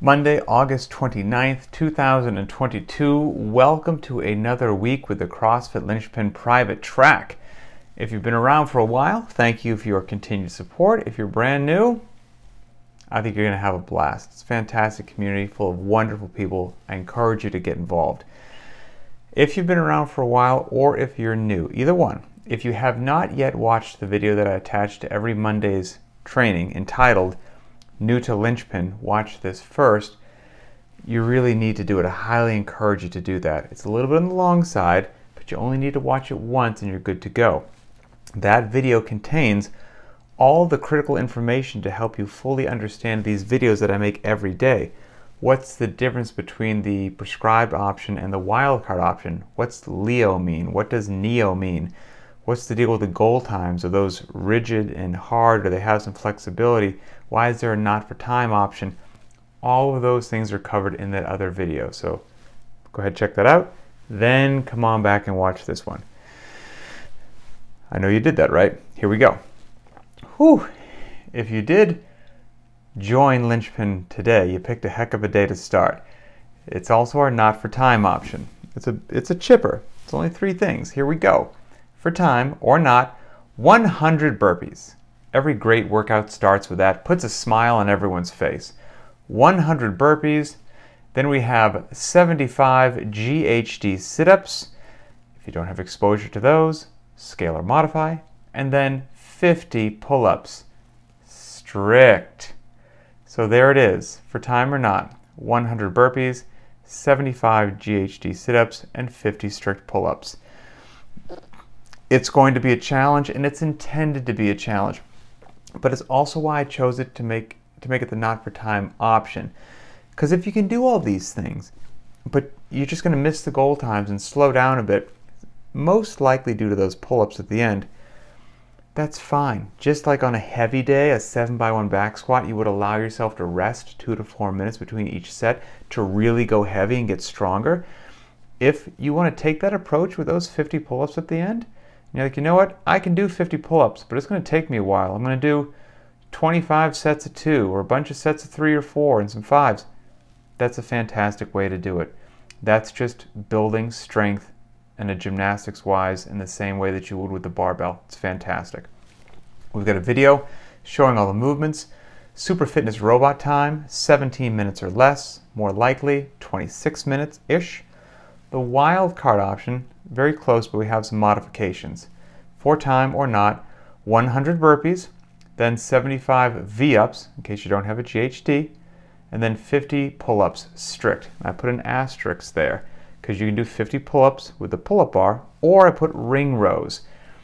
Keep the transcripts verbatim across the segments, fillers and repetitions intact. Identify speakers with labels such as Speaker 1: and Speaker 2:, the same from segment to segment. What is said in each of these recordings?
Speaker 1: Monday, August twenty-ninth, two thousand twenty-two. Welcome to another week with the CrossFit Linchpin Private Track. If you've been around for a while, thank you for your continued support. If you're brand new, I think you're going to have a blast. It's a fantastic community full of wonderful people. I encourage you to get involved. If you've been around for a while or if you're new, either one, if you have not yet watched the video that I attach to every Monday's training entitled New to Linchpin, watch this first, you really need to do it. I highly encourage you to do that. It's a little bit on the long side, but you only need to watch it once and you're good to go. That video contains all the critical information to help you fully understand these videos that I make every day. What's the difference between the prescribed option and the wildcard option? What's L E O mean? What does N E O mean? What's the deal with the goal times? Are those rigid and hard? Do they have some flexibility? Why is there a not for time option? All of those things are covered in that other video. So go ahead and check that out. Then come on back and watch this one. I know you did that, right? Here we go. Whew. If you did join Linchpin today, you picked a heck of a day to start. It's also our not for time option. It's a, it's a chipper. It's only three things. Here we go. For time or not, one hundred burpees. Every great workout starts with that, puts a smile on everyone's face. one hundred burpees. Then we have seventy-five G H D sit-ups. If you don't have exposure to those, scale or modify. And then fifty pull-ups. Strict. So there it is. For time or not, one hundred burpees, seventy-five G H D sit-ups, and fifty strict pull-ups. It's going to be a challenge, and it's intended to be a challenge. But it's also why I chose it to make to make it the not for time option. Because if you can do all these things, but you're just going to miss the goal times and slow down a bit, most likely due to those pull-ups at the end, that's fine. Just like on a heavy day, a seven by one back squat, you would allow yourself to rest two to four minutes between each set to really go heavy and get stronger. If you want to take that approach with those fifty pull-ups at the end, you're like, you know what? I can do fifty pull-ups, but it's going to take me a while. I'm going to do twenty-five sets of two, or a bunch of sets of three or four, and some fives. That's a fantastic way to do it. That's just building strength in a gymnastics-wise in the same way that you would with the barbell. It's fantastic. We've got a video showing all the movements. Super Fitness Robot time, seventeen minutes or less. More likely, twenty-six minutes-ish. The wild card option, very close, but we have some modifications. For time or not, one hundred burpees, then seventy-five V-ups, in case you don't have a G H D, and then fifty pull-ups strict. And I put an asterisk there, because you can do fifty pull-ups with the pull-up bar, or I put ring rows.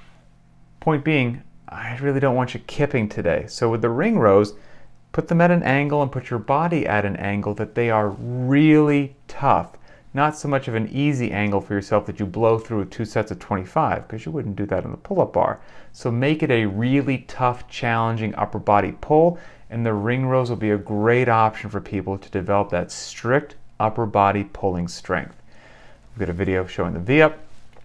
Speaker 1: Point being, I really don't want you kipping today. So with the ring rows, put them at an angle and put your body at an angle that they are really tough. Not so much of an easy angle for yourself that you blow through two sets of twenty-five, because you wouldn't do that on the pull-up bar. So make it a really tough, challenging upper body pull, and the ring rows will be a great option for people to develop that strict upper body pulling strength. We've got a video showing the V-up.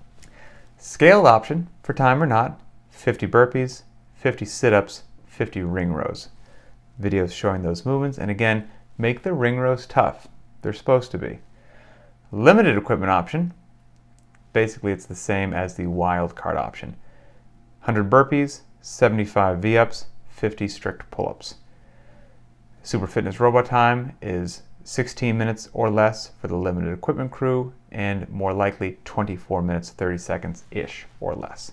Speaker 1: Scaled option, for time or not, fifty burpees, fifty sit-ups, fifty ring rows. Videos showing those movements, and again, make the ring rows tough. They're supposed to be. Limited equipment option, basically it's the same as the wild card option. one hundred burpees, seventy-five V-ups, fifty strict pull-ups. Super Fitness Robot time is sixteen minutes or less for the limited equipment crew, and more likely twenty-four minutes, thirty seconds-ish or less.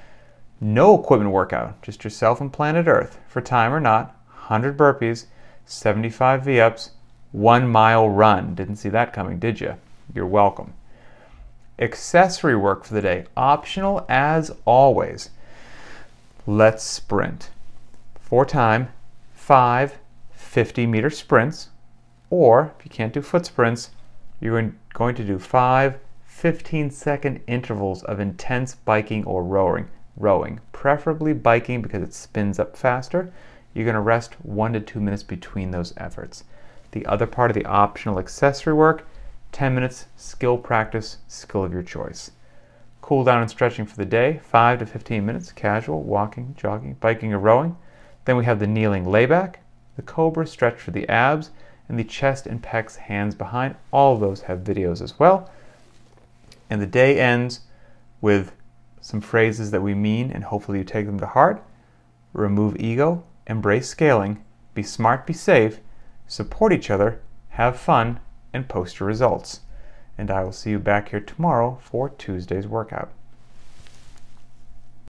Speaker 1: No equipment workout, just yourself and planet Earth. For time or not, one hundred burpees, seventy-five V-ups, one mile run. Didn't see that coming, did you? You're welcome. Accessory work for the day, optional as always. Let's sprint. For time, five fifty meter sprints, or if you can't do foot sprints, you're going to do five fifteen second intervals of intense biking or rowing. Rowing, preferably biking because it spins up faster. You're going to rest one to two minutes between those efforts. The other part of the optional accessory work, ten minutes skill practice, skill of your choice. Cool down and stretching for the day, five to fifteen minutes, casual, walking, jogging, biking, or rowing. Then we have the kneeling layback, the cobra stretch for the abs, and the chest and pecs, hands behind, all of those have videos as well. And the day ends with some phrases that we mean, and hopefully you take them to heart. Remove ego, embrace scaling, be smart, be safe, support each other, have fun, and post your results. And I will see you back here tomorrow for Tuesday's workout.